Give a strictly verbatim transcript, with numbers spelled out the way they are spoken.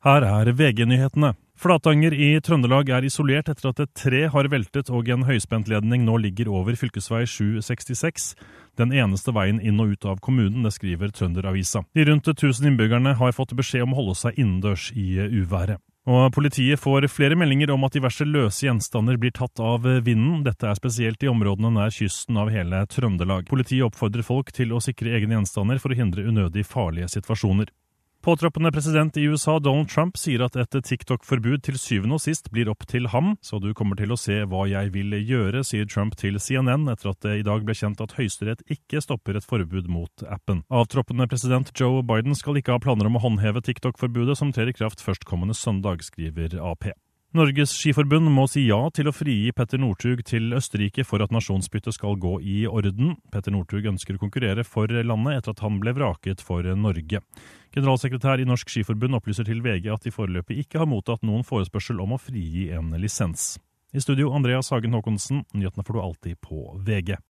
Her er V G-nyhetene. Flatanger i Trøndelag er isolert etter at et tre har veltet og en høyspentledning nå ligger over fylkesvei sju sekstiseks. Den eneste veien inn og ut av kommunen, det skriver Trønderavisa. De rundt tusen innbyggerne har fått beskjed om å holde seg innendørs i uværet. Og politiet får flere meldinger om at diverse løse gjenstander blir tatt av vinden. Dette er spesielt i områdene nær kysten av hele Trøndelag. Politiet oppfordrer folk til å sikre egne gjenstander for å hindre unødig farlige situasjoner. Påtroppende president i U S A, Donald Trump, sier at et TikTok-forbud til syvende og sist blir opp til ham, så du kommer til å se hva jeg vil gjøre, sier Trump til C N N etter at det i dag ble kjent at Høyesterett ikke stopper et forbud mot appen. Avtroppende president Joe Biden skal ikke ha planer om å håndheve TikTok-forbudet som trer i kraft førstkommende søndag, skriver A P. Norges Skiforbund må si ja til å frigi Petter Northug til Østerrike for at nasjonsbyttet skal gå i orden. Petter Northug ønsker å konkurrere for landet etter at han ble vraket for Norge. Generalsekretær i Norsk Skiforbund opplyser til V G at de foreløpig ikke har mottatt noen forespørsel om å frigi en lisens. I studio Andreas Hagen Håkonsen, nyhetene får du alltid på V G.